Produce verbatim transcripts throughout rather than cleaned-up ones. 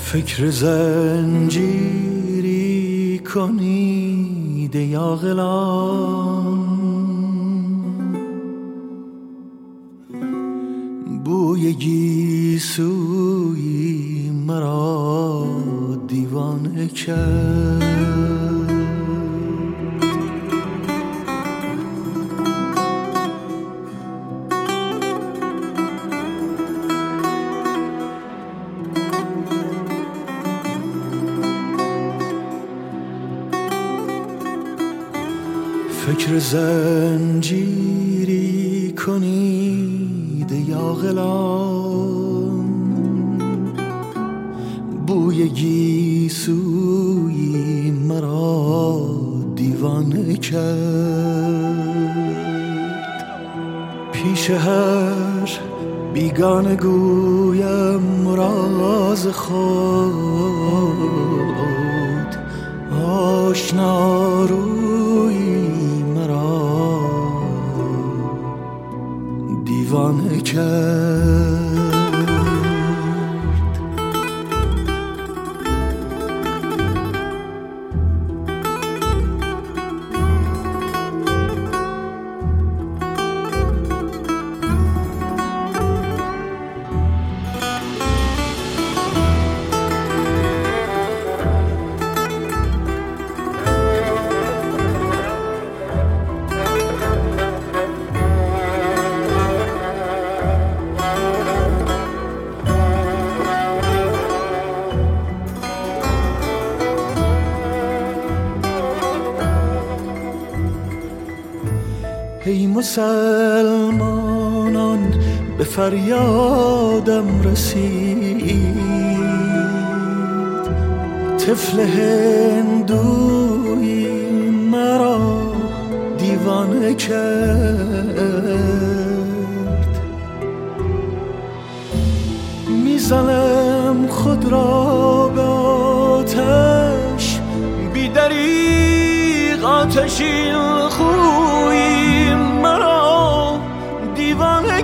فکر زنجیری کنید ای عاقلان، بوی گیسویی مرا دیوانه کرد. فکر زنجیری کنید ای عاقلان، بوی گیسویی مرا دیوانه کرد. پیش هر بیگانه گویم راز خود، آشنا روی دیوانه کرد. ای مسلمانان به فریادم رسید، طفل هندویی مرا دیوانه کرد. میزنم خود را به آتش، بی دریغ آتشین خویی مرا دیوانه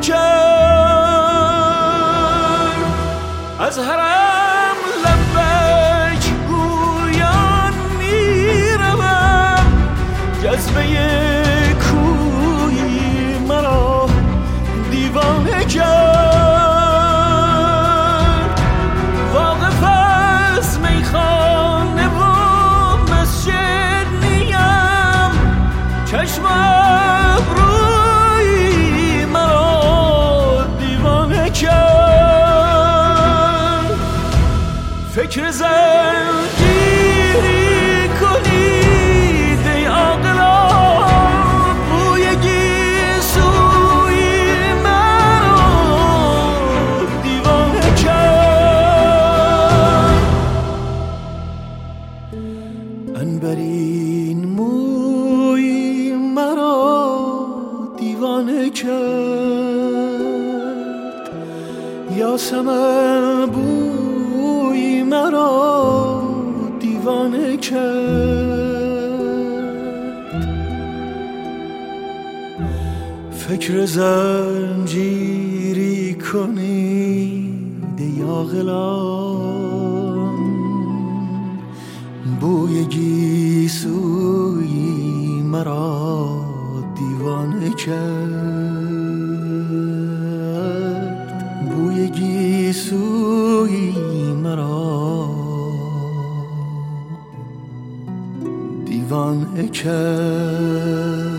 کرد. از حرم لبیک گویان میروم، جذبه کویی مرا دیوانه کرد. واقف از میخانه و مسجد نیم، چشم ابرویی مرا دیوانه کرد. فکر زنجیری کنید ای عاقلان، بوی گیسویی مرا دیوانه کرد. عنبرین مویی مرا دیوانه کرد. یاسمن بویی مرا دیوانه کرد. فکر زنجیری کنید ای عاقلان، بوی گیسویی مرا دیوانه کرد. بوی گیسویی مرا دیوانه کرد.